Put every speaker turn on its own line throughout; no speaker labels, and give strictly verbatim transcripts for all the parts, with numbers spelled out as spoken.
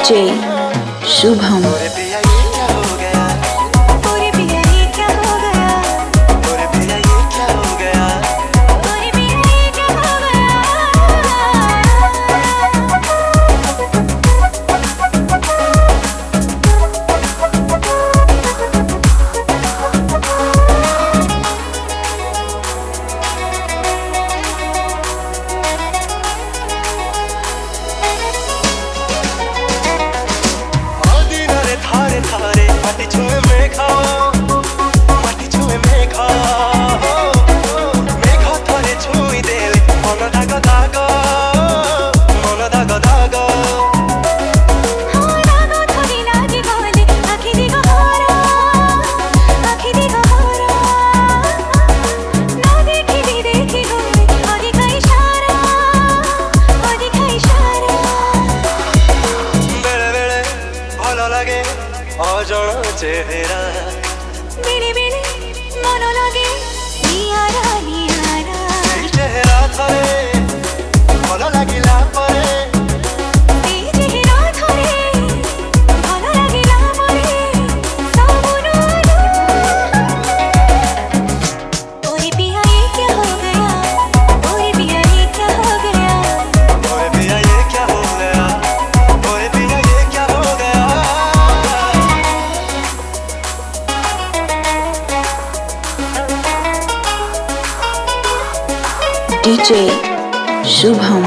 DJ Shubham.
अजण चेहरा
बिड़ी बिड़ी मन लगे नियारा नियारा
चेहरा थरे भल लागिला परे
चेहरा थरे भल लागिला परे सबुनु ओरे पिया ये क्या हो गया ओरे पिया ये क्या हो गया
ओरे पिया ये क्या हो गया ओरे पिया ये क्या हो गया
डीजे शुभम।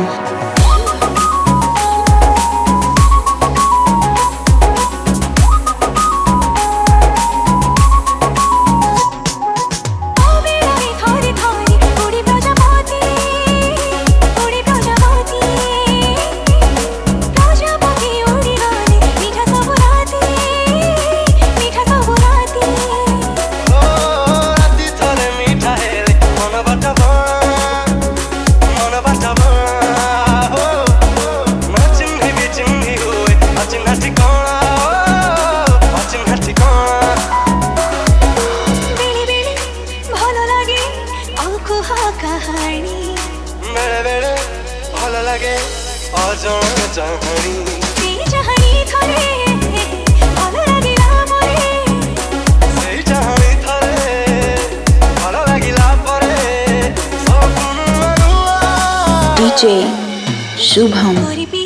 कहानी
मेरे बेड़े भल लगे अजण चाहनी
सेई चाहनी थरे भल लागिला मोरे
सेई चाहनी थरे भल लागिला परे सपन मरुआ
डीजे शुभम।